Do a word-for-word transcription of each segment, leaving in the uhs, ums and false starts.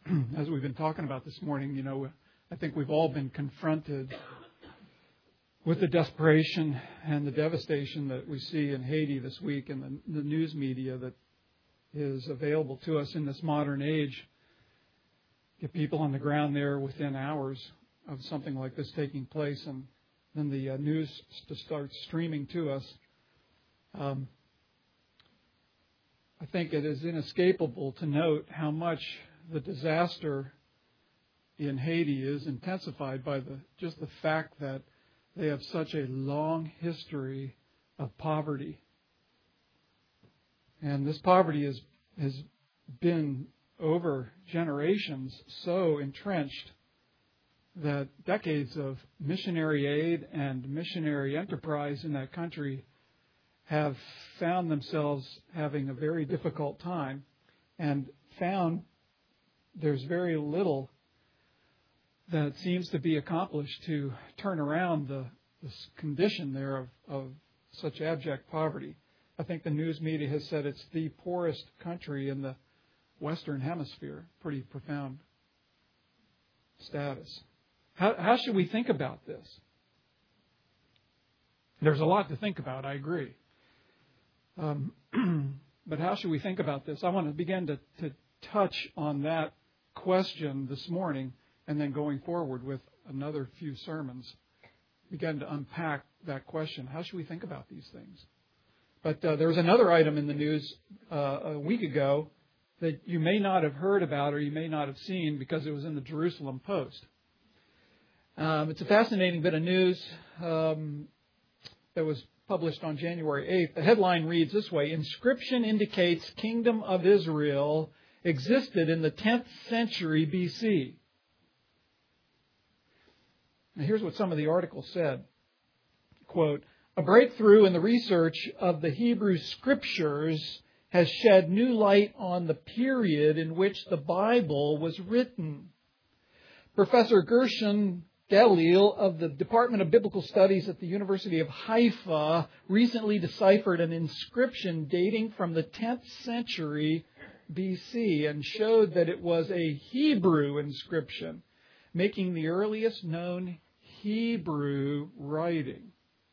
as we've been talking about this morning, you know, I think we've all been confronted with the desperation and the devastation that we see in Haiti this week and the, the news media that is available to us in this modern age. Get people on the ground there within hours of something like this taking place, and then the uh, news to start streaming to us. Um, I think it is inescapable to note how much the disaster in Haiti is intensified by the just the fact that they have such a long history of poverty. And this poverty is, has been over generations so entrenched that decades of missionary aid and missionary enterprise in that country have found themselves having a very difficult time and found there's very little that seems to be accomplished to turn around the this condition there of, of such abject poverty. I think the news media has said it's the poorest country in the Western Hemisphere. Pretty profound status. How, how should we think about this? There's a lot to think about, I agree. Um, but how should we think about this? I want to begin to, to touch on that question this morning, and then going forward with another few sermons, begin to unpack that question. How should we think about these things? But uh, there was another item in the news uh, a week ago that you may not have heard about or you may not have seen because it was in the Jerusalem Post. Um, it's a fascinating bit of news um, that was published on January eighth. The headline reads this way: Inscription indicates Kingdom of Israel existed in the tenth century B C. Now, here's what some of the article said. Quote, a breakthrough in the research of the Hebrew Scriptures has shed new light on the period in which the Bible was written. Professor Gershon Galil of the Department of Biblical Studies at the University of Haifa recently deciphered an inscription dating from the tenth century B C and showed that it was a Hebrew inscription, making the earliest known Hebrew writing.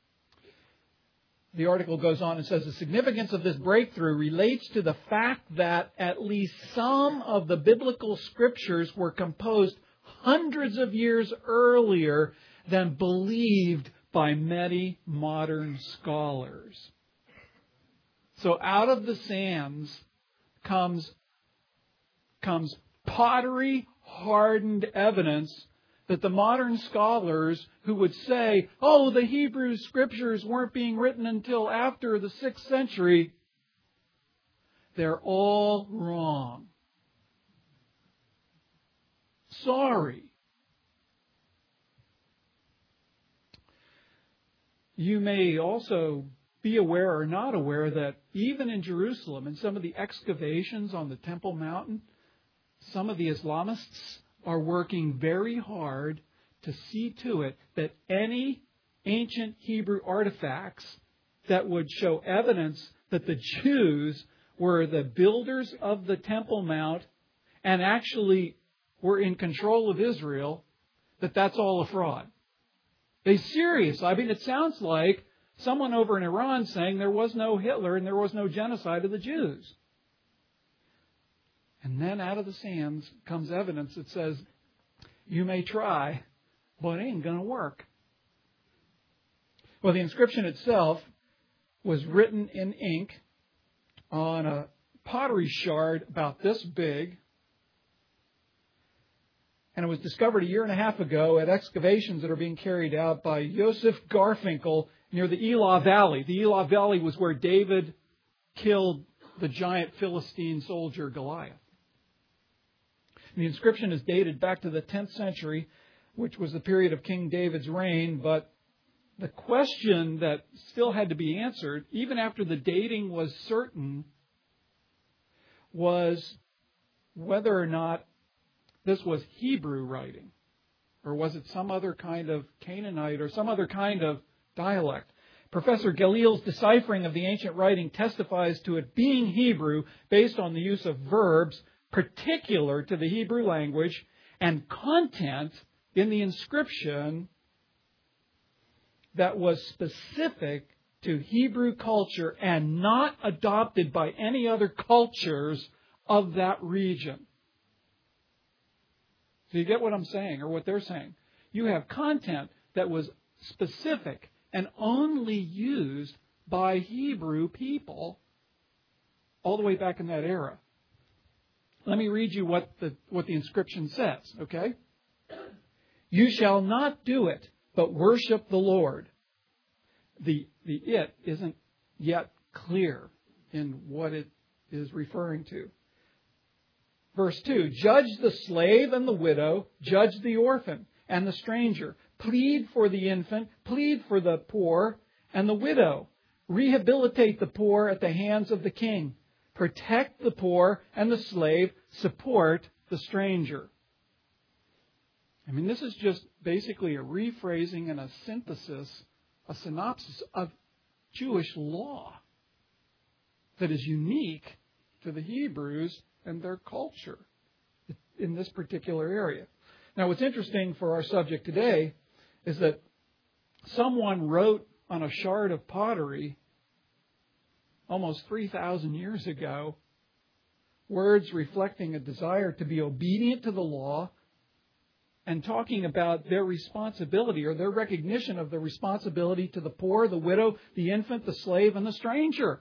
The article goes on and says the significance of this breakthrough relates to the fact that at least some of the biblical scriptures were composed hundreds of years earlier than believed by many modern scholars. So out of the sands comes, comes pottery hardened evidence that the modern scholars who would say, oh, the Hebrew scriptures weren't being written until after the sixth century, they're all wrong. Sorry. You may also be aware or not aware that even in Jerusalem, in some of the excavations on the Temple Mountain, some of the Islamists are working very hard to see to it that any ancient Hebrew artifacts that would show evidence that the Jews were the builders of the Temple Mount and actually were in control of Israel, that that's all a fraud. They serious. I mean, it sounds like someone over in Iran saying there was no Hitler and there was no genocide of the Jews. And then out of the sands comes evidence that says, you may try, but it ain't going to work. Well, the inscription itself was written in ink on a pottery shard about this big. And it was discovered a year and a half ago at excavations that are being carried out by Joseph Garfinkel near the Elah Valley. The Elah Valley was where David killed the giant Philistine soldier Goliath. The inscription is dated back to the tenth century, which was the period of King David's reign. But the question that still had to be answered, even after the dating was certain, was whether or not this was Hebrew writing, or was it some other kind of Canaanite or some other kind of dialect. Professor Galil's deciphering of the ancient writing testifies to it being Hebrew based on the use of verbs, particular to the Hebrew language and content in the inscription that was specific to Hebrew culture and not adopted by any other cultures of that region. So you get what I'm saying, or what they're saying? You have content that was specific and only used by Hebrew people all the way back in that era. Let me read you what the what the inscription says, okay? You shall not do it, but worship the Lord. The the it isn't yet clear in what it is referring to. Verse two, judge the slave and the widow, judge the orphan and the stranger. Plead for the infant, plead for the poor and the widow. Rehabilitate the poor at the hands of the king. Protect the poor and the slave. Support the stranger. I mean, this is just basically a rephrasing and a synthesis, a synopsis of Jewish law that is unique to the Hebrews and their culture in this particular area. Now, what's interesting for our subject today is that someone wrote on a shard of pottery almost three thousand years ago words reflecting a desire to be obedient to the law and talking about their responsibility or their recognition of the responsibility to the poor, the widow, the infant, the slave, and the stranger.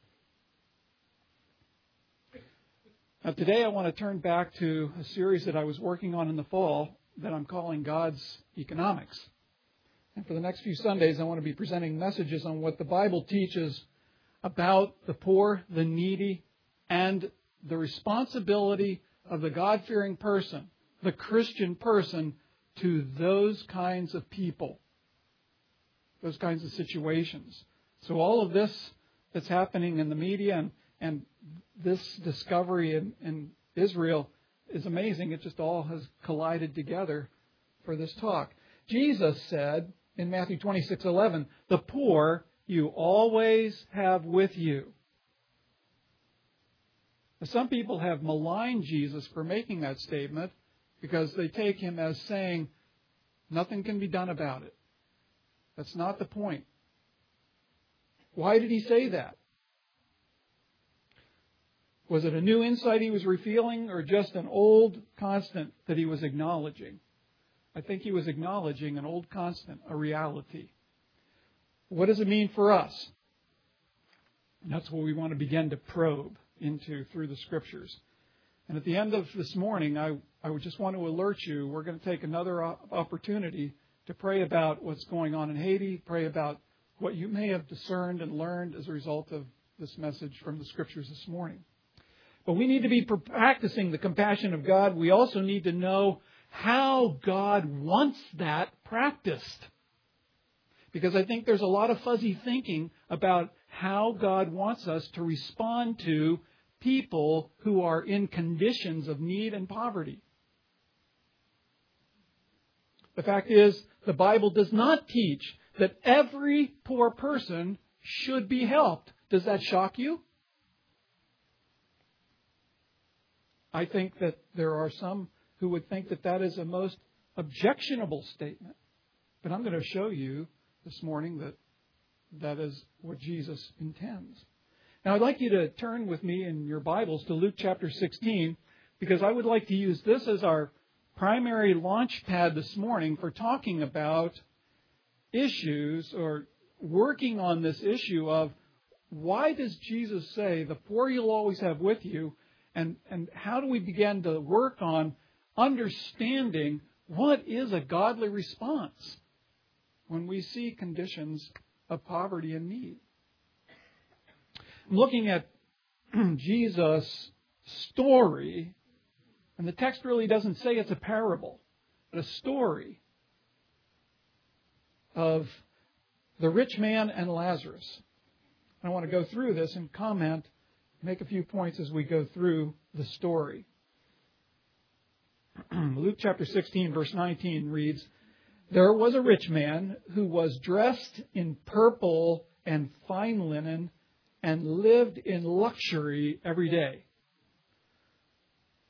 Now, today I want to turn back to a series that I was working on in the fall that I'm calling God's Economics. And for the next few Sundays, I want to be presenting messages on what the Bible teaches about the poor, the needy, and the responsibility of the God-fearing person, the Christian person, to those kinds of people, those kinds of situations. So all of this that's happening in the media and, and this discovery in, in Israel is amazing. It just all has collided together for this talk. Jesus said in Matthew twenty-six eleven, the poor you always have with you. Now, some people have maligned Jesus for making that statement because they take him as saying nothing can be done about it. That's not the point. Why did he say that? Was it a new insight he was revealing or just an old constant that he was acknowledging? I think he was acknowledging an old constant, a reality. What does it mean for us? And that's what we want to begin to probe into through the Scriptures. And at the end of this morning, I, I would just want to alert you, we're going to take another opportunity to pray about what's going on in Haiti, pray about what you may have discerned and learned as a result of this message from the Scriptures this morning. But we need to be practicing the compassion of God. We also need to know how God wants that practiced. Because I think there's a lot of fuzzy thinking about how God wants us to respond to people who are in conditions of need and poverty. The fact is, the Bible does not teach that every poor person should be helped. Does that shock you? I think that there are some who would think that that is a most objectionable statement. But I'm going to show you this morning that that is what Jesus intends. Now, I'd like you to turn with me in your Bibles to Luke chapter sixteen, because I would like to use this as our primary launch pad this morning for talking about issues or working on this issue of why does Jesus say the poor you'll always have with you, and, and how do we begin to work on understanding what is a godly response when we see conditions of poverty and need. I'm looking at Jesus' story, and the text really doesn't say it's a parable, but a story of the rich man and Lazarus. I want to go through this and comment, make a few points as we go through the story. Luke chapter sixteen, verse nineteen reads, "There was a rich man who was dressed in purple and fine linen and lived in luxury every day."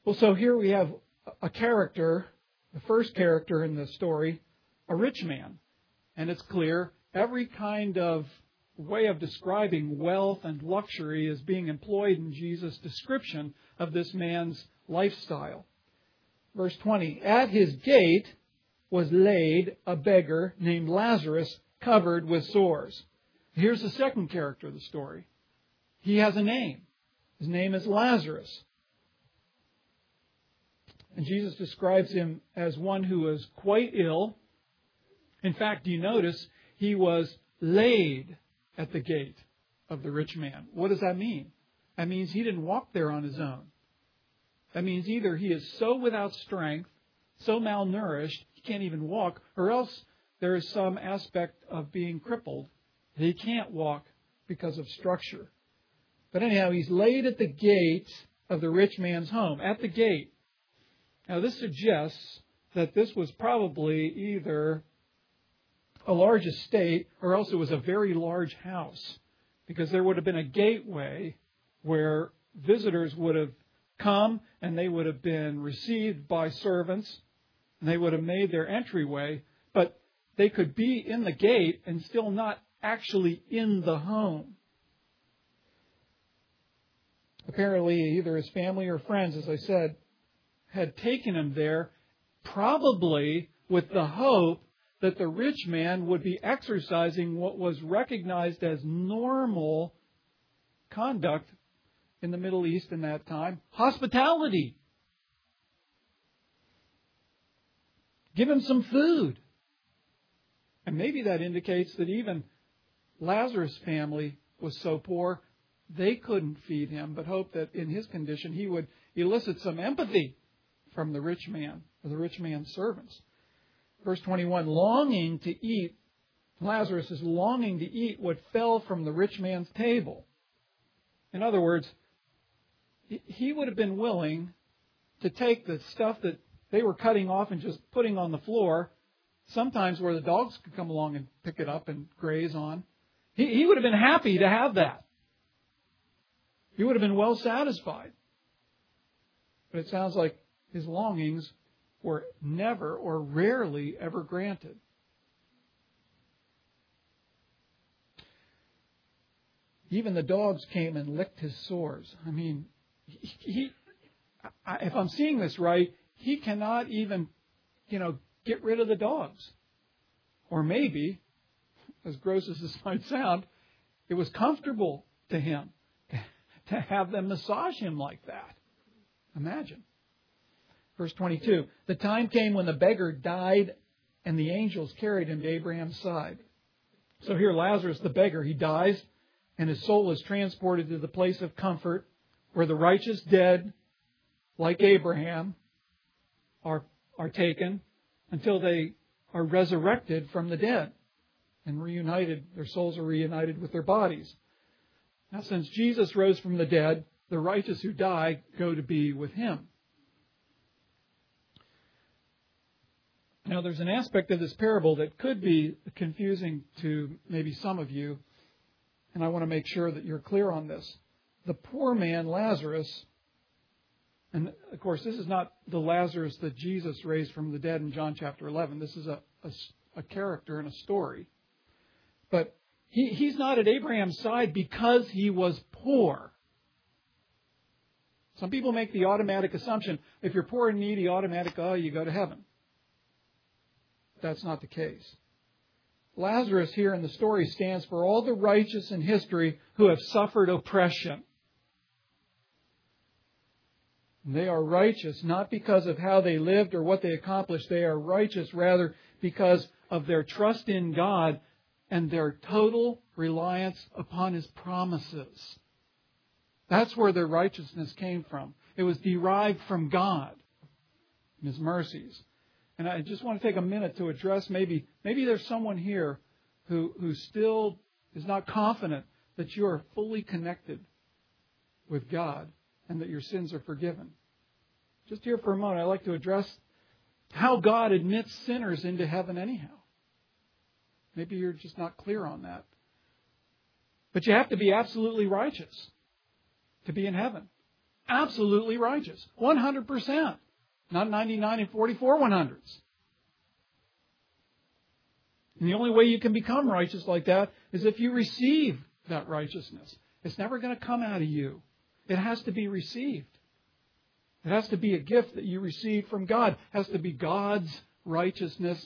Well, so here we have a character, the first character in the story, a rich man. And it's clear every kind of way of describing wealth and luxury is being employed in Jesus' description of this man's lifestyle. Verse twenty, at his gate was laid a beggar named Lazarus, covered with sores. Here's the second character of the story. He has a name. His name is Lazarus. And Jesus describes him as one who was quite ill. In fact, do you notice he was laid at the gate of the rich man? What does that mean? That means he didn't walk there on his own. That means either he is so without strength, so malnourished, he can't even walk, or else there is some aspect of being crippled that he can't walk because of structure. But anyhow, he's laid at the gate of the rich man's home, at the gate. Now, this suggests that this was probably either a large estate or else it was a very large house, because there would have been a gateway where visitors would have come and they would have been received by servants and they would have made their entryway, but they could be in the gate and still not actually in the home. Apparently, either his family or friends, as I said, had taken him there, probably with the hope that the rich man would be exercising what was recognized as normal conduct in the Middle East in that time, hospitality. Give him some food. And maybe that indicates that even Lazarus' family was so poor they couldn't feed him, but hoped that in his condition he would elicit some empathy from the rich man, or the rich man's servants. Verse twenty-one, longing to eat, Lazarus is longing to eat what fell from the rich man's table. In other words, he would have been willing to take the stuff that they were cutting off and just putting on the floor, sometimes where the dogs could come along and pick it up and graze on. He, he would have been happy to have that. He would have been well satisfied. But it sounds like his longings were never or rarely ever granted. Even the dogs came and licked his sores. I mean, he, he if I'm seeing this right, he cannot even, you know, get rid of the dogs. Or maybe, as gross as this might sound, it was comfortable to him to have them massage him like that. Imagine. Verse twenty-two, the time came when the beggar died and the angels carried him to Abraham's side. So here Lazarus, the beggar, he dies and his soul is transported to the place of comfort where the righteous dead, like Abraham, are, are taken until they are resurrected from the dead and reunited. Their souls are reunited with their bodies. Now, since Jesus rose from the dead, the righteous who die go to be with him. Now, there's an aspect of this parable that could be confusing to maybe some of you, and I want to make sure that you're clear on this. The poor man, Lazarus, and of course, this is not the Lazarus that Jesus raised from the dead in John chapter eleven. This is a, a, a character in a story. But he, he's not at Abraham's side because he was poor. Some people make the automatic assumption, if you're poor and needy, automatic, oh, you go to heaven. That's not the case. Lazarus here in the story stands for all the righteous in history who have suffered oppression. They are righteous not because of how they lived or what they accomplished. They are righteous rather because of their trust in God and their total reliance upon His promises. That's where their righteousness came from. It was derived from God and His mercies. And I just want to take a minute to address maybe maybe there's someone here who, who still is not confident that you are fully connected with God and that your sins are forgiven. Just here for a moment, I'd like to address how God admits sinners into heaven anyhow. Maybe you're just not clear on that. But you have to be absolutely righteous to be in heaven. absolutely righteous. one hundred percent. Not ninety-nine and forty-four one hundredths. And the only way you can become righteous like that is if you receive that righteousness. It's never going to come out of you. It has to be received. It has to be a gift that you receive from God. It has to be God's righteousness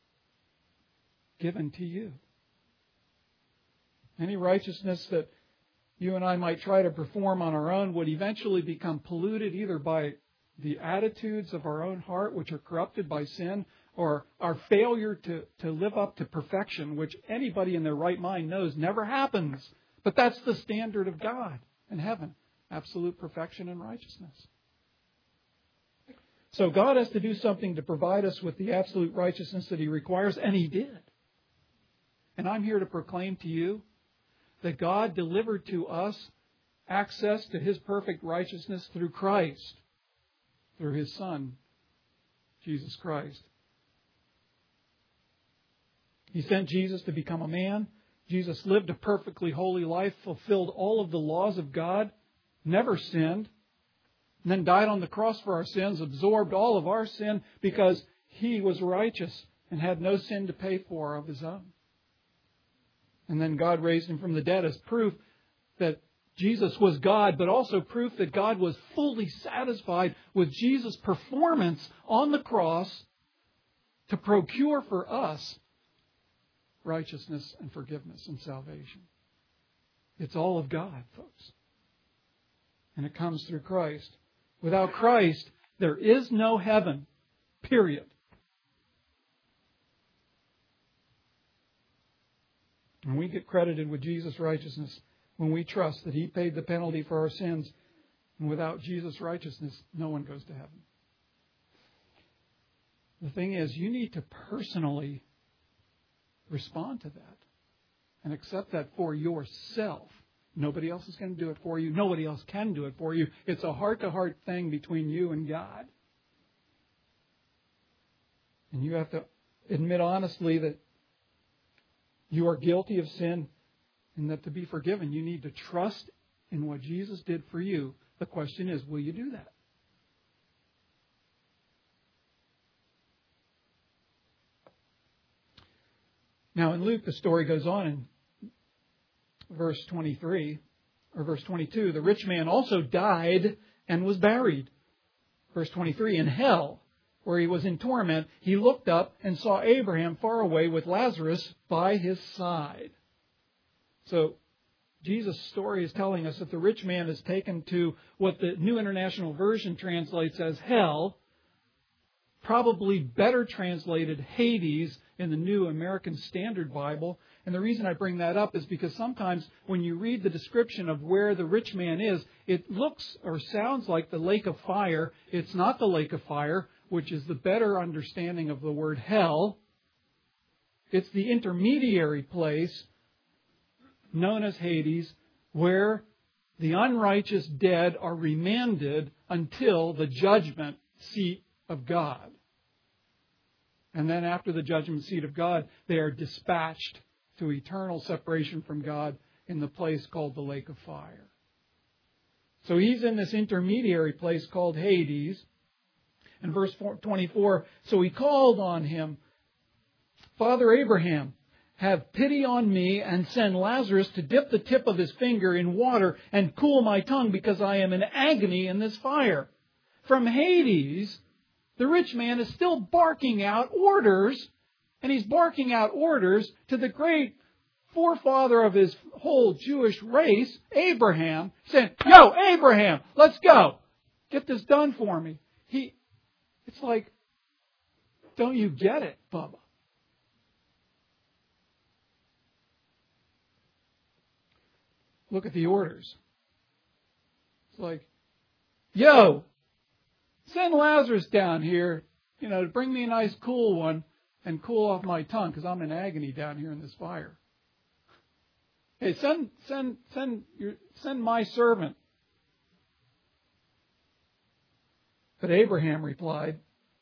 given to you. Any righteousness that you and I might try to perform on our own would eventually become polluted either by the attitudes of our own heart, which are corrupted by sin, or our failure to, to live up to perfection, which anybody in their right mind knows never happens. But that's the standard of God in heaven. Absolute perfection and righteousness. So God has to do something to provide us with the absolute righteousness that He requires, and He did. And I'm here to proclaim to you that God delivered to us access to His perfect righteousness through Christ, through His Son, Jesus Christ. He sent Jesus to become a man. Jesus lived a perfectly holy life, fulfilled all of the laws of God, never sinned, and then died on the cross for our sins, absorbed all of our sin because He was righteous and had no sin to pay for of His own. And then God raised Him from the dead as proof that Jesus was God, but also proof that God was fully satisfied with Jesus' performance on the cross to procure for us righteousness and forgiveness and salvation. It's all of God, folks. And it comes through Christ. Without Christ, there is no heaven. Period. And we get credited with Jesus' righteousness when we trust that He paid the penalty for our sins. And without Jesus' righteousness, no one goes to heaven. The thing is, you need to personally respond to that and accept that for yourself. Nobody else is going to do it for you. Nobody else can do it for you. It's a heart-to-heart thing between you and God. And you have to admit honestly that you are guilty of sin and that to be forgiven, you need to trust in what Jesus did for you. The question is, will you do that? Now, in Luke, the story goes on in verse twenty-three, or verse twenty-two. The rich man also died and was buried. Verse twenty-three, in hell, where he was in torment, he looked up and saw Abraham far away with Lazarus by his side. So, Jesus' story is telling us that the rich man is taken to what the New International Version translates as hell, probably better translated Hades in the New American Standard Bible. And the reason I bring that up is because sometimes when you read the description of where the rich man is, it looks or sounds like the lake of fire. It's not the lake of fire, which is the better understanding of the word hell. It's the intermediary place known as Hades, where the unrighteous dead are remanded until the judgment seat of God. And then after the judgment seat of God, they are dispatched to eternal separation from God in the place called the lake of fire. So he's in this intermediary place called Hades. And verse twenty-four, so he called on him, Father Abraham, have pity on me and send Lazarus to dip the tip of his finger in water and cool my tongue because I am in agony in this fire. From Hades, the rich man is still barking out orders, and he's barking out orders to the great forefather of his whole Jewish race, Abraham, saying, yo, Abraham, let's go. Get this done for me. He, it's like, don't you get it, Bubba? Look at the orders. It's like, yo, send Lazarus down here, you know, to bring me a nice cool one and cool off my tongue because I'm in agony down here in this fire. Hey, send send send your send my servant. But Abraham replied,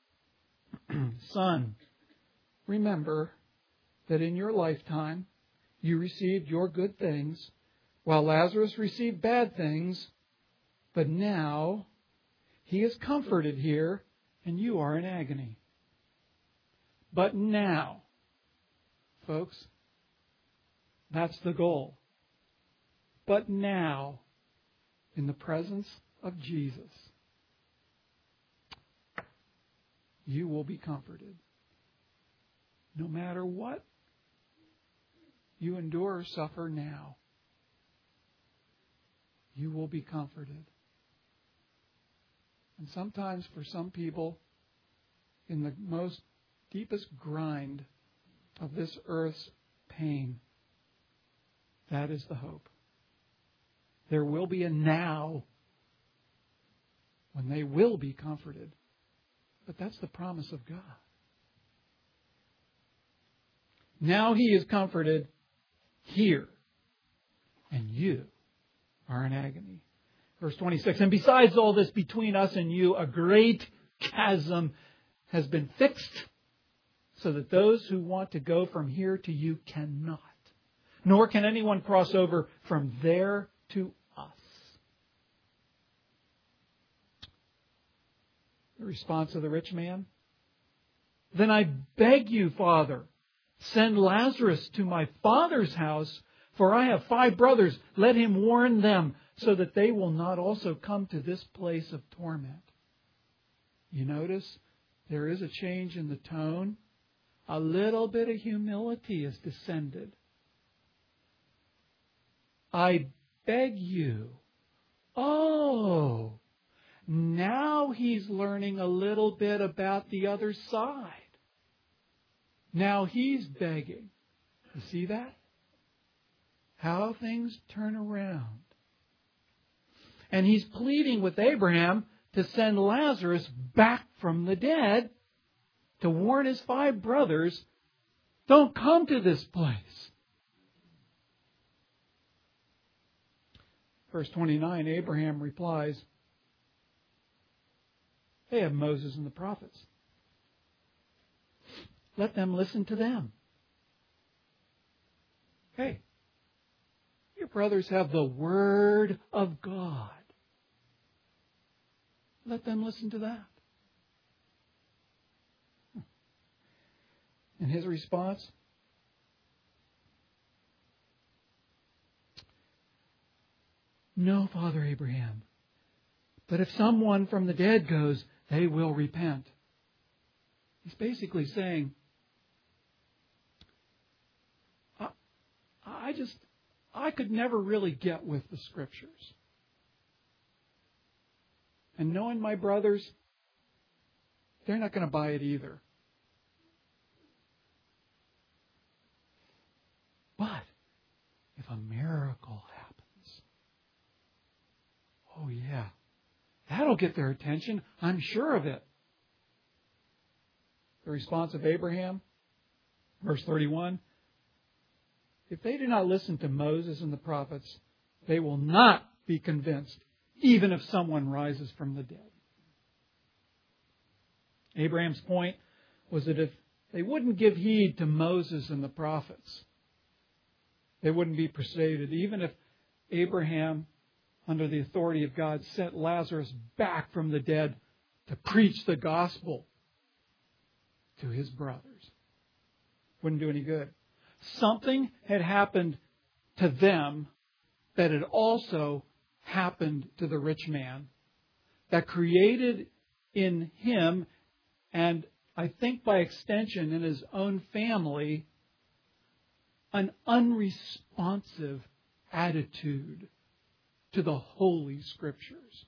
Son, remember that in your lifetime you received your good things, while Lazarus received bad things. But now he is comforted here, and you are in agony. But now, folks, that's the goal. But now, in the presence of Jesus, you will be comforted. No matter what you endure or suffer now, you will be comforted. And sometimes for some people, in the most deepest grind of this earth's pain, that is the hope. There will be a now when they will be comforted. But that's the promise of God. Now he is comforted here, and you are in agony. Verse twenty-six, and besides all this, between us and you, a great chasm has been fixed, so that those who want to go from here to you cannot, nor can anyone cross over from there to us. The response of the rich man, then I beg you, Father, send Lazarus to my father's house, for I have five brothers. Let him warn them, so that they will not also come to this place of torment. You notice there is a change in the tone. A little bit of humility is descended. I beg you. Oh, now he's learning a little bit about the other side. Now he's begging. You see that? How things turn around. And he's pleading with Abraham to send Lazarus back from the dead to warn his five brothers, don't come to this place. Verse twenty-nine, Abraham replies, they have Moses and the prophets. Let them listen to them. Hey, your brothers have the Word of God. Let them listen to that. And his response? No, Father Abraham. But if someone from the dead goes, they will repent. He's basically saying, I, I just, I could never really get with the Scriptures. And knowing my brothers, they're not going to buy it either. But if a miracle happens, oh yeah, that'll get their attention. I'm sure of it. The response of Abraham, verse thirty-one, if they do not listen to Moses and the prophets, they will not be convinced, even if someone rises from the dead. Abraham's point was that if they wouldn't give heed to Moses and the prophets, they wouldn't be persuaded. Even if Abraham, under the authority of God, sent Lazarus back from the dead to preach the gospel to his brothers, wouldn't do any good. Something had happened to them that had also happened to the rich man, that created in him, and I think by extension in his own family, an unresponsive attitude to the Holy Scriptures.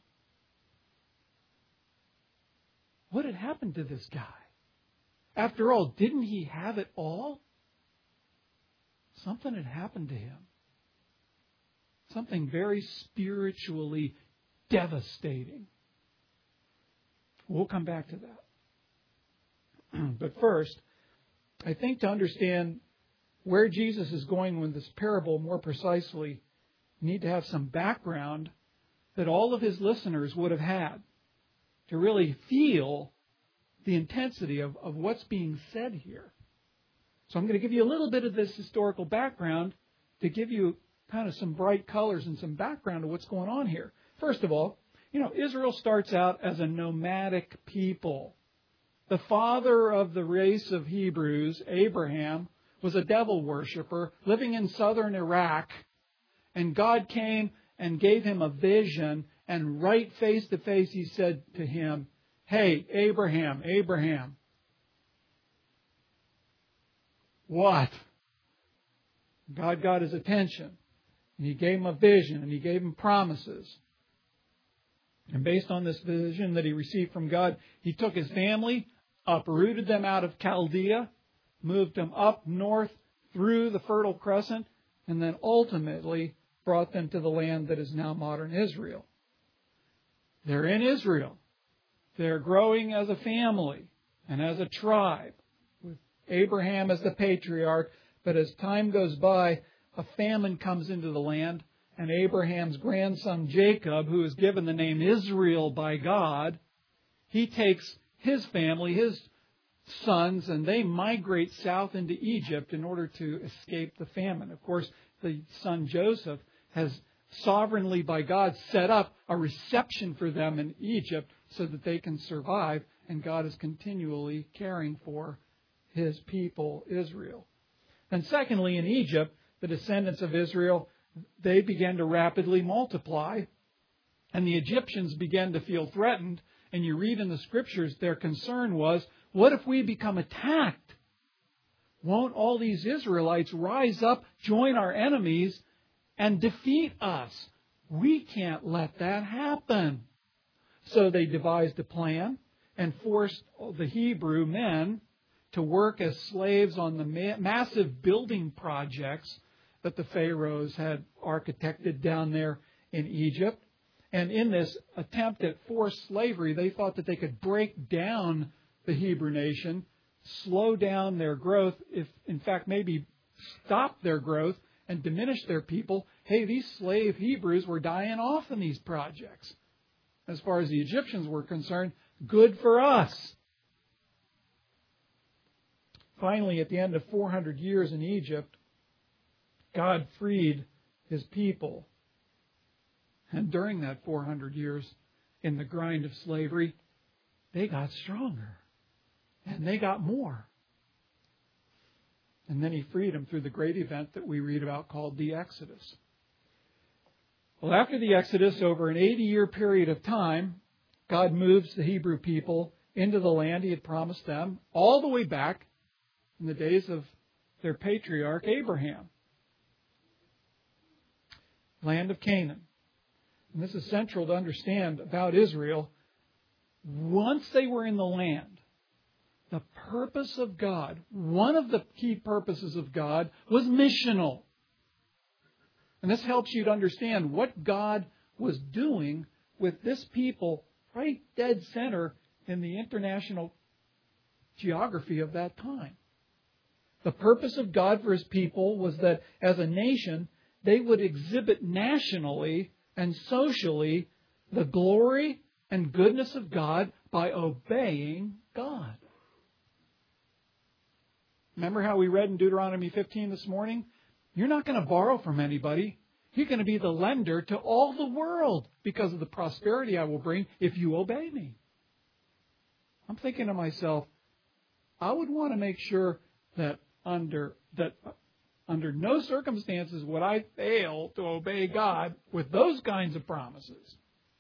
What had happened to this guy? After all, didn't he have it all? Something had happened to him. Something very spiritually devastating. We'll come back to that. But first, I think to understand where Jesus is going with this parable more precisely, you need to have some background that all of his listeners would have had to really feel the intensity of, of what's being said here. So I'm going to give you a little bit of this historical background to give you kind of some bright colors and some background to what's going on here. First of all, You know, Israel starts out as a nomadic people. The father of the race of Hebrews, Abraham, was a devil worshiper living in southern Iraq. And God came and gave him a vision. And right face to face, he said to him, "Hey, Abraham, Abraham." What? God got his attention. And He gave him a vision and He gave him promises. And based on this vision that he received from God, he took his family, uprooted them out of Chaldea, moved them up north through the Fertile Crescent, and then ultimately brought them to the land that is now modern Israel. They're in Israel. They're growing as a family and as a tribe, with Abraham as the patriarch. But as time goes by, a famine comes into the land, and Abraham's grandson Jacob, who is given the name Israel by God, he takes his family, his sons, and they migrate south into Egypt in order to escape the famine. Of course, the son Joseph has sovereignly by God set up a reception for them in Egypt so that they can survive, and God is continually caring for His people, Israel. And secondly, in Egypt, the descendants of Israel, they began to rapidly multiply, and the Egyptians began to feel threatened. And you read in the Scriptures, their concern was, what if we become attacked? Won't all these Israelites rise up, join our enemies, and defeat us? We can't let that happen. So they devised a plan and forced the Hebrew men to work as slaves on the ma- massive building projects that the pharaohs had architected down there in Egypt. And in this attempt at forced slavery, they thought that they could break down the Hebrew nation, slow down their growth, if in fact maybe stop their growth and diminish their people. Hey, these slave Hebrews were dying off in these projects. As far as the Egyptians were concerned, good for us. Finally, at the end of four hundred years in Egypt, God freed His people. And during that four hundred years in the grind of slavery, they got stronger. And they got more. And then He freed them through the great event that we read about called the Exodus. Well, after the Exodus, over an eighty-year period of time, God moves the Hebrew people into the land He had promised them, all the way back in the days of their patriarch Abraham. Land of Canaan. And this is central to understand about Israel. Once they were in the land, the purpose of God, one of the key purposes of God, was missional. And this helps you to understand what God was doing with this people right dead center in the international geography of that time. The purpose of God for His people was that as a nation, they would exhibit nationally and socially the glory and goodness of God by obeying God. Remember how we read in Deuteronomy fifteen this morning? You're not going to borrow from anybody. You're going to be the lender to all the world because of the prosperity I will bring if you obey me. I'm thinking to myself, I would want to make sure that under that under no circumstances would I fail to obey God with those kinds of promises.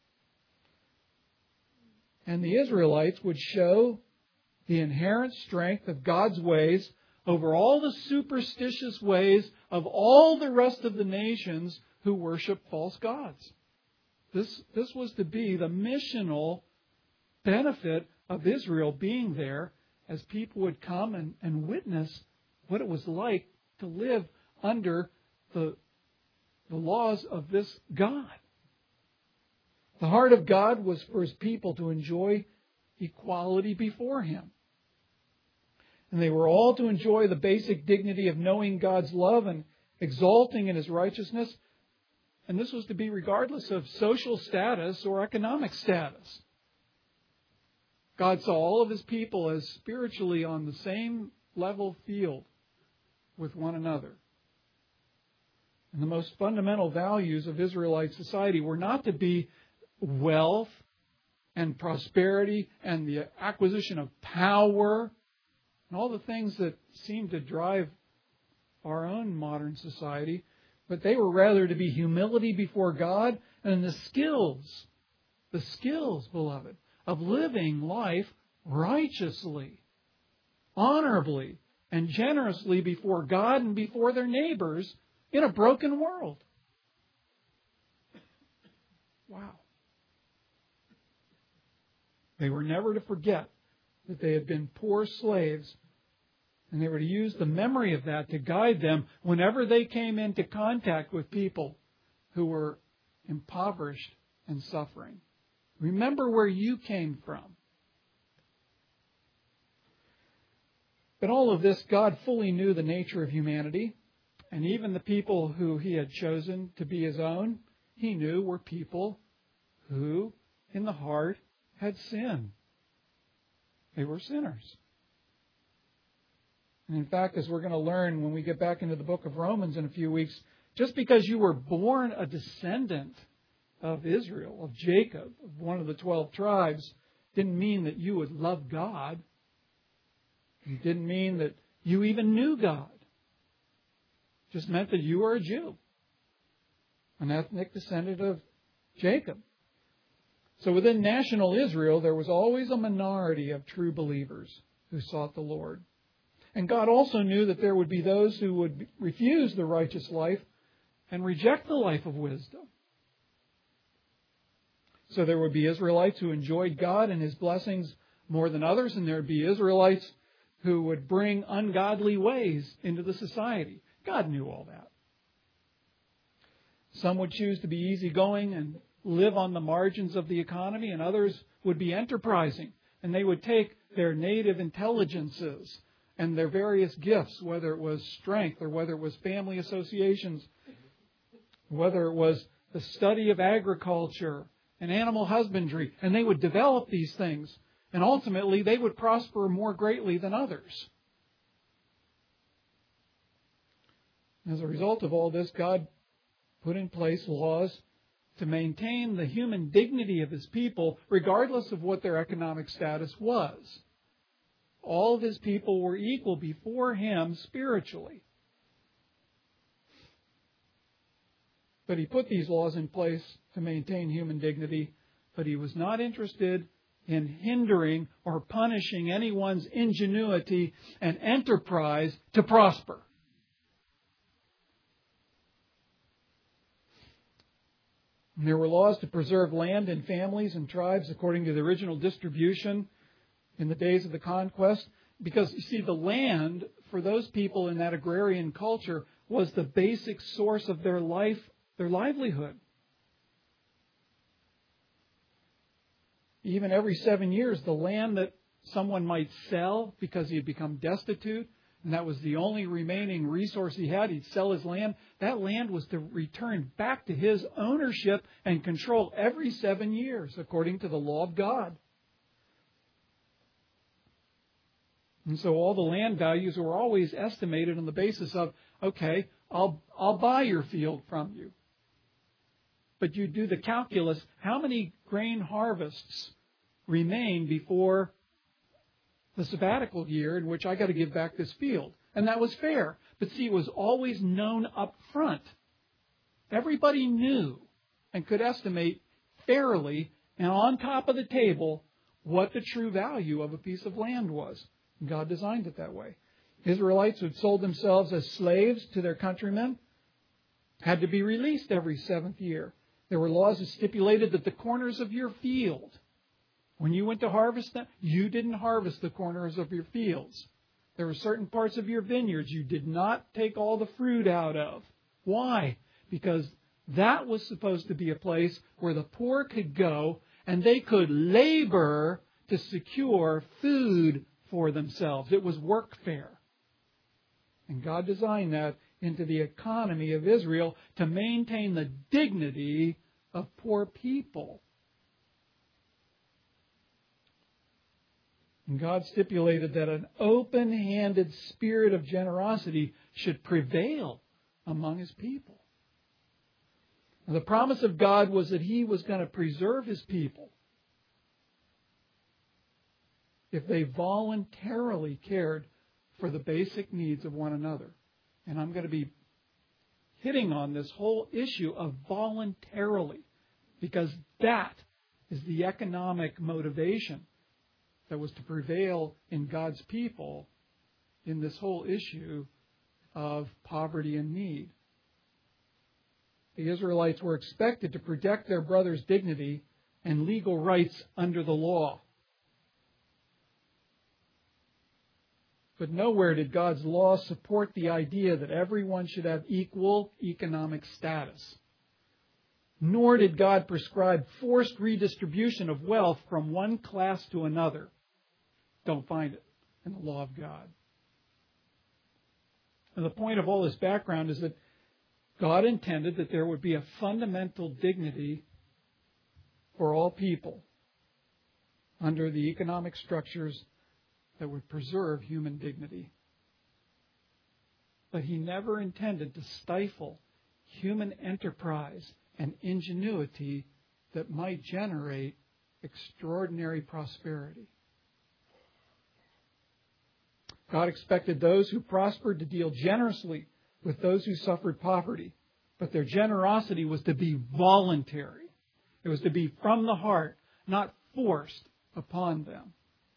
And the Israelites would show the inherent strength of God's ways over all the superstitious ways of all the rest of the nations who worship false gods. This, this was to be the missional benefit of Israel being there as people would come and, and witness what it was like to live under the, the laws of this God. The heart of God was for His people to enjoy equality before Him. And they were all to enjoy the basic dignity of knowing God's love and exalting in His righteousness. And this was to be regardless of social status or economic status. God saw all of His people as spiritually on the same level field with one another. And the most fundamental values of Israelite society were not to be wealth and prosperity and the acquisition of power and all the things that seem to drive our own modern society, but they were rather to be humility before God and the skills, the skills, beloved, of living life righteously, honorably, and generously before God and before their neighbors in a broken world. Wow. They were never to forget that they had been poor slaves, and they were to use the memory of that to guide them whenever they came into contact with people who were impoverished and suffering. Remember where you came from. But all of this, God fully knew the nature of humanity, and even the people who He had chosen to be His own, He knew were people who, in the heart, had sin. They were sinners. And in fact, as we're going to learn when we get back into the book of Romans in a few weeks, just because you were born a descendant of Israel, of Jacob, of one of the twelve tribes, didn't mean that you would love God. It didn't mean that you even knew God. It just meant that you were a Jew, an ethnic descendant of Jacob. So within national Israel, there was always a minority of true believers who sought the Lord. And God also knew that there would be those who would refuse the righteous life and reject the life of wisdom. So there would be Israelites who enjoyed God and His blessings more than others, and there would be Israelites who would bring ungodly ways into the society. God knew all that. Some would choose to be easygoing and live on the margins of the economy, and others would be enterprising, and they would take their native intelligences and their various gifts, whether it was strength or whether it was family associations, whether it was the study of agriculture and animal husbandry, and they would develop these things, and ultimately they would prosper more greatly than others. As a result of all this, God put in place laws to maintain the human dignity of His people, regardless of what their economic status was. All of His people were equal before Him spiritually. But He put these laws in place to maintain human dignity, but He was not interested in hindering or punishing anyone's ingenuity and enterprise to prosper. And there were laws to preserve land and families and tribes according to the original distribution in the days of the conquest. Because, you see, the land for those people in that agrarian culture was the basic source of their life, their livelihood. Even every seven years, the land that someone might sell because he had become destitute, and that was the only remaining resource he had, he'd sell his land. That land was to return back to his ownership and control every seven years, according to the law of God. And so all the land values were always estimated on the basis of, okay, I'll I'll buy your field from you. But you do the calculus, how many grain harvests remain before the sabbatical year in which I got to give back this field? And that was fair. But see, it was always known up front. Everybody knew and could estimate fairly and on top of the table what the true value of a piece of land was. God designed it that way. Israelites who had sold themselves as slaves to their countrymen had to be released every seventh year. There were laws that stipulated that the corners of your field, when you went to harvest them, you didn't harvest the corners of your fields. There were certain parts of your vineyards you did not take all the fruit out of. Why? Because that was supposed to be a place where the poor could go and they could labor to secure food for themselves. It was workfare. And God designed that into the economy of Israel to maintain the dignity of poor people. And God stipulated that an open-handed spirit of generosity should prevail among His people. And the promise of God was that He was going to preserve His people if they voluntarily cared for the basic needs of one another. And I'm going to be hitting on this whole issue of voluntarily, because that is the economic motivation that was to prevail in God's people in this whole issue of poverty and need. The Israelites were expected to protect their brother's dignity and legal rights under the law. But nowhere did God's law support the idea that everyone should have equal economic status. Nor did God prescribe forced redistribution of wealth from one class to another. Don't find it in the law of God. And the point of all this background is that God intended that there would be a fundamental dignity for all people under the economic structures that would preserve human dignity. But He never intended to stifle human enterprise and ingenuity that might generate extraordinary prosperity. God expected those who prospered to deal generously with those who suffered poverty, but their generosity was to be voluntary. It was to be from the heart, not forced upon them.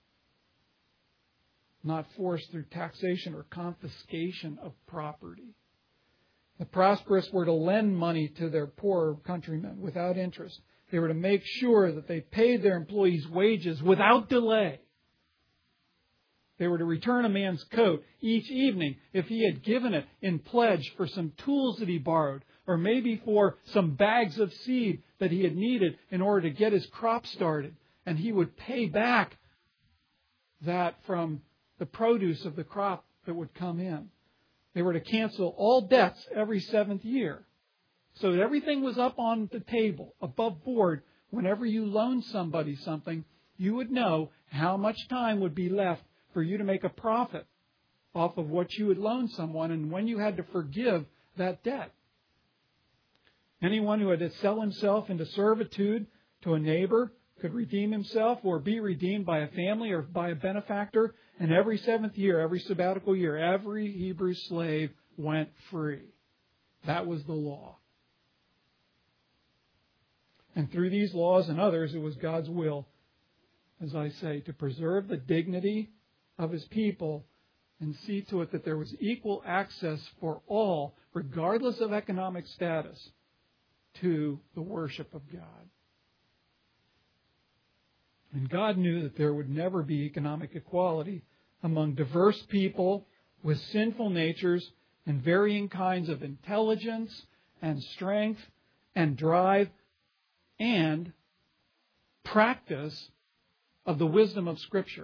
Not forced through taxation or confiscation of property. The prosperous were to lend money to their poorer countrymen without interest. They were to make sure that they paid their employees' wages without delay. They were to return a man's coat each evening if he had given it in pledge for some tools that he borrowed, or maybe for some bags of seed that he had needed in order to get his crop started. And he would pay back that from the produce of the crop that would come in. They were to cancel all debts every seventh year. So that everything was up on the table, above board. Whenever you loaned somebody something, you would know how much time would be left for you to make a profit off of what you had loaned someone and when you had to forgive that debt. Anyone who had to sell himself into servitude to a neighbor could redeem himself or be redeemed by a family or by a benefactor. And every seventh year, every sabbatical year, every Hebrew slave went free. That was the law. And through these laws and others, it was God's will, as I say, to preserve the dignity of His people and see to it that there was equal access for all, regardless of economic status, to the worship of God. And God knew that there would never be economic equality among diverse people with sinful natures and varying kinds of intelligence and strength and drive and practice of the wisdom of Scripture.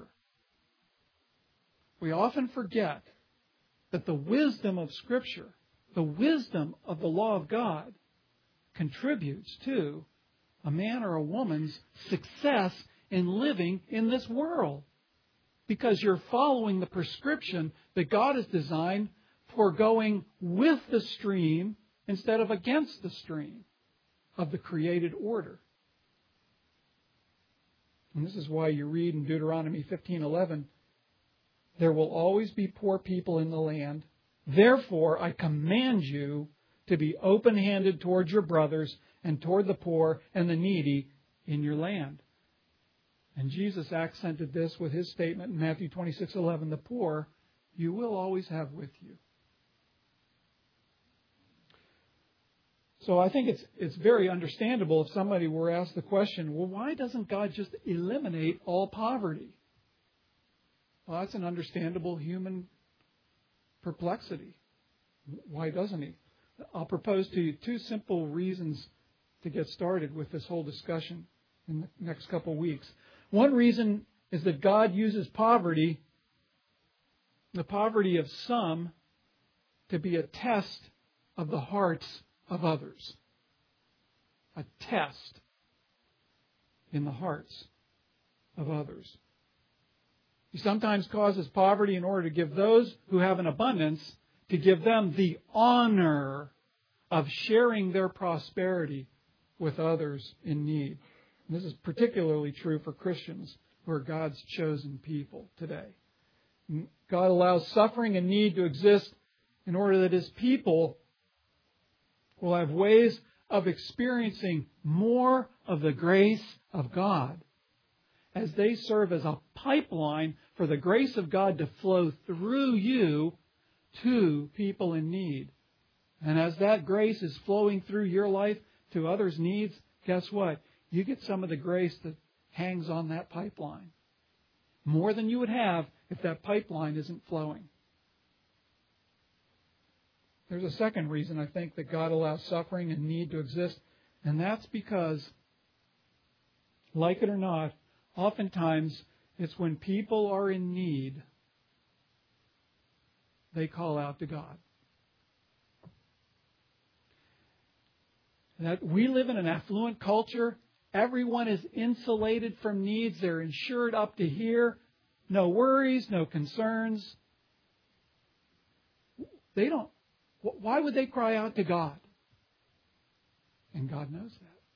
We often forget that the wisdom of Scripture, the wisdom of the law of God, contributes to a man or a woman's success in living in this world. Because you're following the prescription that God has designed for going with the stream instead of against the stream of the created order. And this is why you read in Deuteronomy fifteen eleven, there will always be poor people in the land. Therefore, I command you to be open-handed toward your brothers and toward the poor and the needy in your land. And Jesus accented this with His statement in Matthew twenty-six eleven, the poor you will always have with you. So I think it's it's very understandable if somebody were asked the question, well, why doesn't God just eliminate all poverty? Well, that's an understandable human perplexity. Why doesn't He? I'll propose to you two simple reasons to get started with this whole discussion in the next couple of weeks. One reason is that God uses poverty, the poverty of some, to be a test of the hearts of others. A test in the hearts of others. He sometimes causes poverty in order to give those who have an abundance, to give them the honor of sharing their prosperity with others in need. And this is particularly true for Christians who are God's chosen people today. God allows suffering and need to exist in order that His people will have ways of experiencing more of the grace of God as they serve as a pipeline for the grace of God to flow through you to people in need. And as that grace is flowing through your life to others' needs, guess what? You get some of the grace that hangs on that pipeline. More than you would have if that pipeline isn't flowing. There's a second reason I think that God allows suffering and need to exist, and that's because, like it or not, oftentimes it's when people are in need, they call out to God. That we live in an affluent culture. Everyone is insulated from needs. They're insured up to here. No worries, no concerns. They don't. Why would they cry out to God? And God knows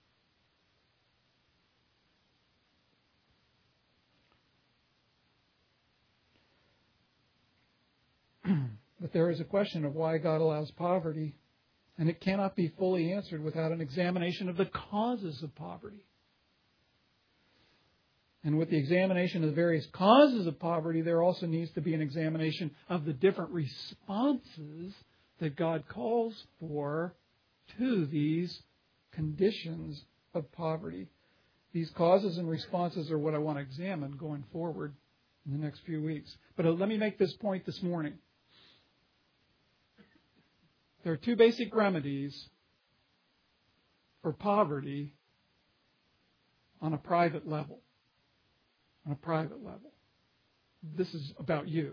that. But there is a question of why God allows poverty, and it cannot be fully answered without an examination of the causes of poverty. And with the examination of the various causes of poverty, there also needs to be an examination of the different responses that God calls for to these conditions of poverty. These causes and responses are what I want to examine going forward in the next few weeks. But let me make this point this morning. There are two basic remedies for poverty on a private level. On a private level. This is about you.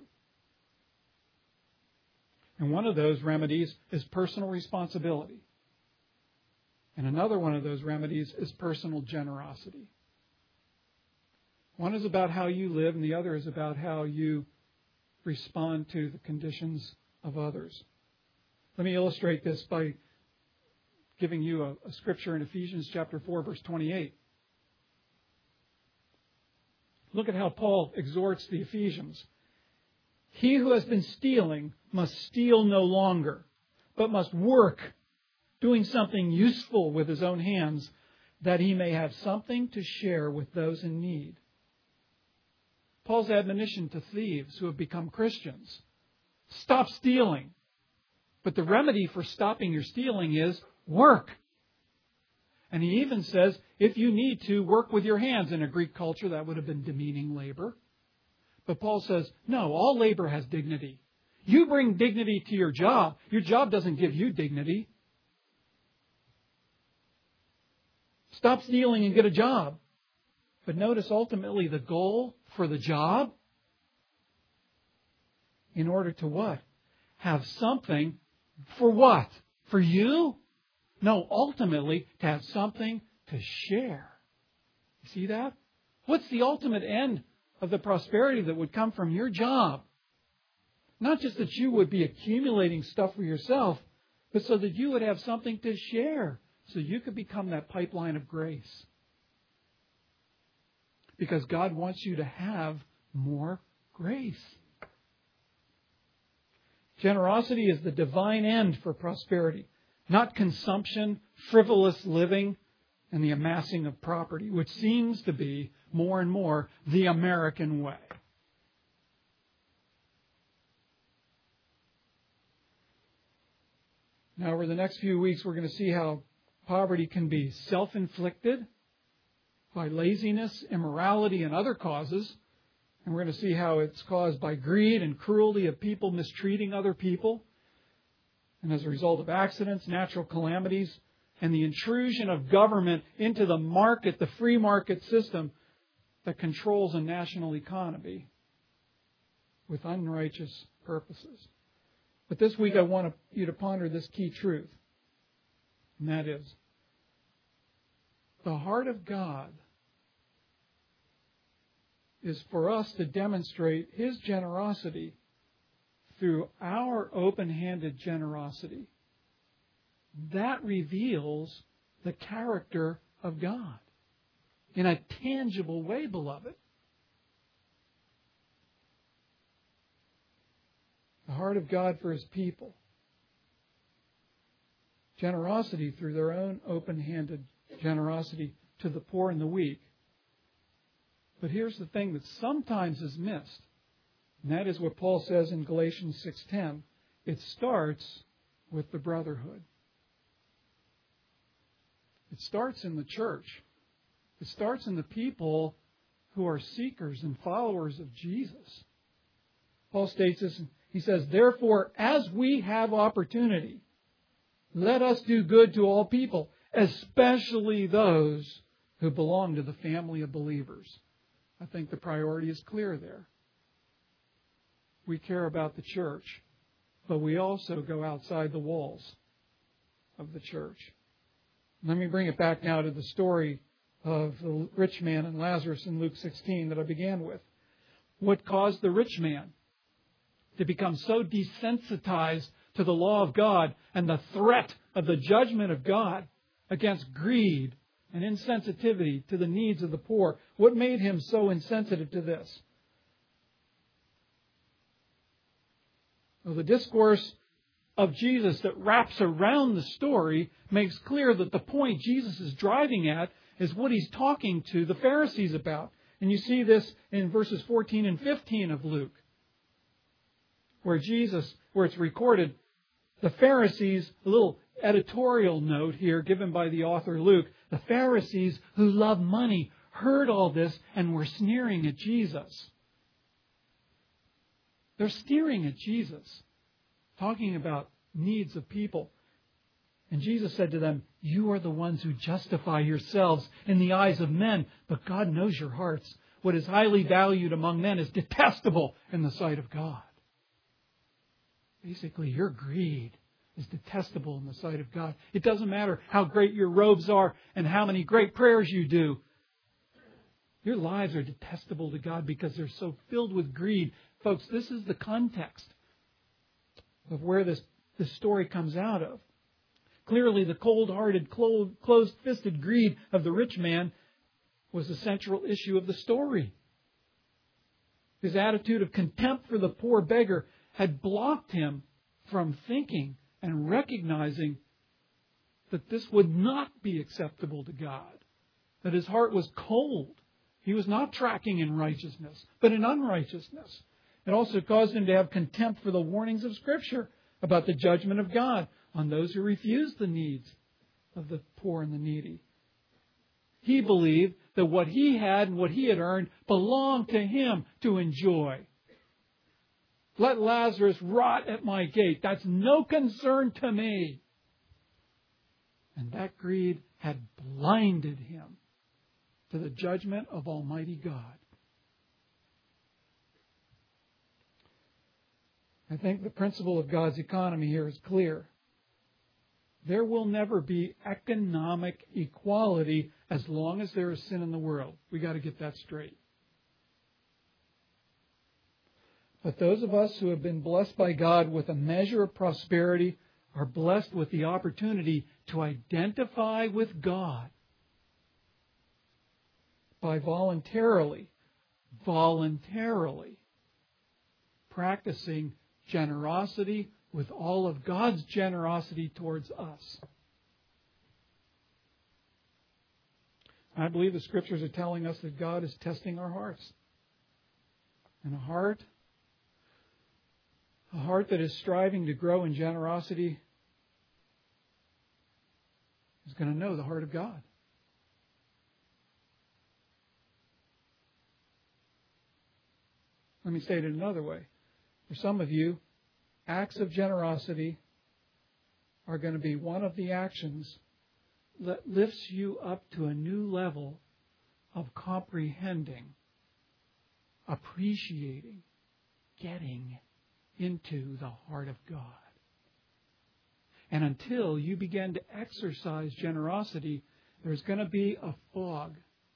And one of those remedies is personal responsibility. And another one of those remedies is personal generosity. One is about how you live, and the other is about how you respond to the conditions of others. Let me illustrate this by giving you a, a scripture in Ephesians chapter four, verse twenty-eight. Look at how Paul exhorts the Ephesians. He who has been stealing must steal no longer, but must work, doing something useful with his own hands, that he may have something to share with those in need. Paul's admonition to thieves who have become Christians: stop stealing. But the remedy for stopping your stealing is work. And he even says, if you need to, work with your hands. In a Greek culture, that would have been demeaning labor. But Paul says, no, all labor has dignity. You bring dignity to your job. Your job doesn't give you dignity. Stop stealing and get a job. But notice ultimately the goal for the job, in order to what? Have something for what? For you? No, ultimately to have something to share. You see that? What's the ultimate end of the prosperity that would come from your job? Not just that you would be accumulating stuff for yourself, but so that you would have something to share, so you could become that pipeline of grace. Because God wants you to have more grace. Generosity is the divine end for prosperity, not consumption, frivolous living, and the amassing of property, which seems to be more and more the American way. Now, over the next few weeks, we're going to see how poverty can be self-inflicted by laziness, immorality, and other causes. And we're going to see how it's caused by greed and cruelty of people mistreating other people. And as a result of accidents, natural calamities, and the intrusion of government into the market, the free market system that controls a national economy with unrighteous purposes. But this week I want you to ponder this key truth. And that is, the heart of God is for us to demonstrate His generosity through our open-handed generosity that reveals the character of God in a tangible way, beloved. The heart of God for His people. Generosity through their own open-handed generosity to the poor and the weak. But here's the thing that sometimes is missed. And that is what Paul says in Galatians six ten. It starts with the brotherhood. It starts in the church. It starts in the people who are seekers and followers of Jesus. Paul states this. He says, therefore, as we have opportunity, let us do good to all people, especially those who belong to the family of believers. I think the priority is clear there. We care about the church, but we also go outside the walls of the church. Let me bring it back now to the story of the rich man and Lazarus in Luke sixteen that I began with. What caused the rich man to become so desensitized to the law of God and the threat of the judgment of God against greed and insensitivity to the needs of the poor? What made him so insensitive to this? Well, the discourse of Jesus that wraps around the story makes clear that the point Jesus is driving at is what He's talking to the Pharisees about. And you see this in verses fourteen and fifteen of Luke, where Jesus, where it's recorded, the Pharisees, a little editorial note here given by the author Luke, the Pharisees who love money heard all this and were sneering at Jesus. They're sneering at Jesus, talking about needs of people. And Jesus said to them, you are the ones who justify yourselves in the eyes of men, but God knows your hearts. What is highly valued among men is detestable in the sight of God. Basically, your greed is detestable in the sight of God. It doesn't matter how great your robes are and how many great prayers you do. Your lives are detestable to God because they're so filled with greed. Folks, this is the context of where this, this story comes out of. Clearly, the cold-hearted, closed-fisted greed of the rich man was the central issue of the story. His attitude of contempt for the poor beggar had blocked him from thinking and recognizing that this would not be acceptable to God, that his heart was cold. He was not tracking in righteousness, but in unrighteousness. It also caused him to have contempt for the warnings of Scripture about the judgment of God on those who refuse the needs of the poor and the needy. He believed that what he had and what he had earned belonged to him to enjoy. Let Lazarus rot at my gate. That's no concern to me. And that greed had blinded him to the judgment of Almighty God. I think the principle of God's economy here is clear. There will never be economic equality as long as there is sin in the world. We've got to get that straight. But those of us who have been blessed by God with a measure of prosperity are blessed with the opportunity to identify with God by voluntarily, voluntarily practicing generosity with all of God's generosity towards us. I believe the Scriptures are telling us that God is testing our hearts. And a heart, a heart that is striving to grow in generosity is going to know the heart of God. Let me say it another way. For some of you, acts of generosity are going to be one of the actions that lifts you up to a new level of comprehending, appreciating, getting into the heart of God. And until you begin to exercise generosity, there's going to be a fog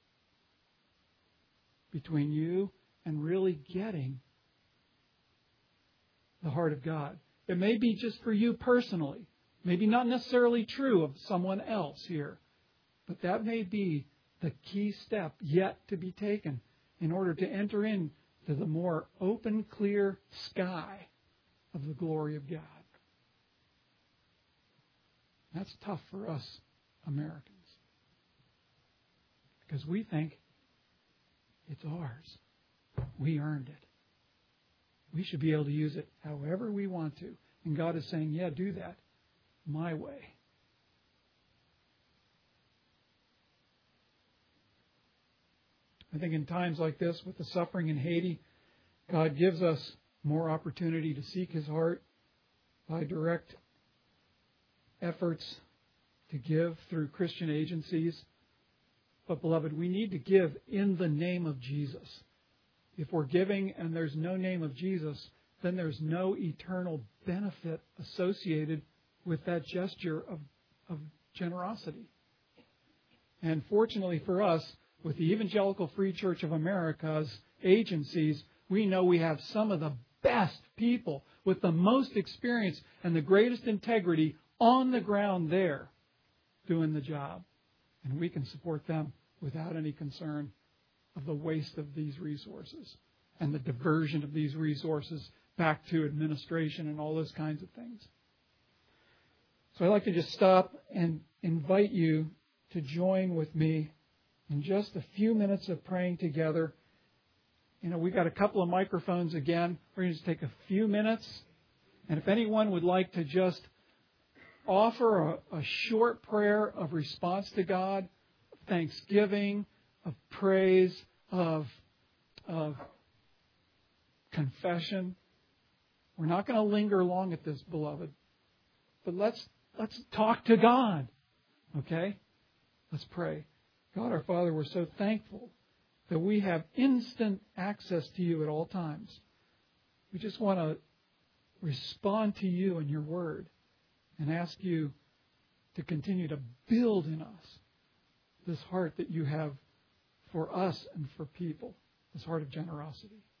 between you and really getting the heart of God. It may be just for you personally. Maybe not necessarily true of someone else here, but that may be the key step yet to be taken in order to enter into the more open, clear sky of the glory of God. That's tough for us Americans, because we think it's ours. We earned it. We should be able to use it however we want to. And God is saying, yeah, do that my way. I think in times like this, with the suffering in Haiti, God gives us more opportunity to seek His heart by direct efforts to give through Christian agencies. But, beloved, we need to give in the name of Jesus. If we're giving and there's no name of Jesus, then there's no eternal benefit associated with that gesture of, of generosity. And fortunately for us, with the Evangelical Free Church of America's agencies, we know we have some of the best people with the most experience and the greatest integrity on the ground there doing the job. And we can support them without any concern of the waste of these resources and the diversion of these resources back to administration and all those kinds of things. So I'd like to just stop and invite you to join with me in just a few minutes of praying together. You know, we've got a couple of microphones again. We're going to just take a few minutes. And if anyone would like to just offer a, a short prayer of response to God, of thanksgiving, of praise, of, of confession. We're not going to linger long at this, beloved. But let's let's talk to God. Okay? Let's pray. God our Father, we're so thankful that we have instant access to you at all times. We just want to respond to you and your word and ask you to continue to build in us this heart that you have for us and for people, this heart of generosity.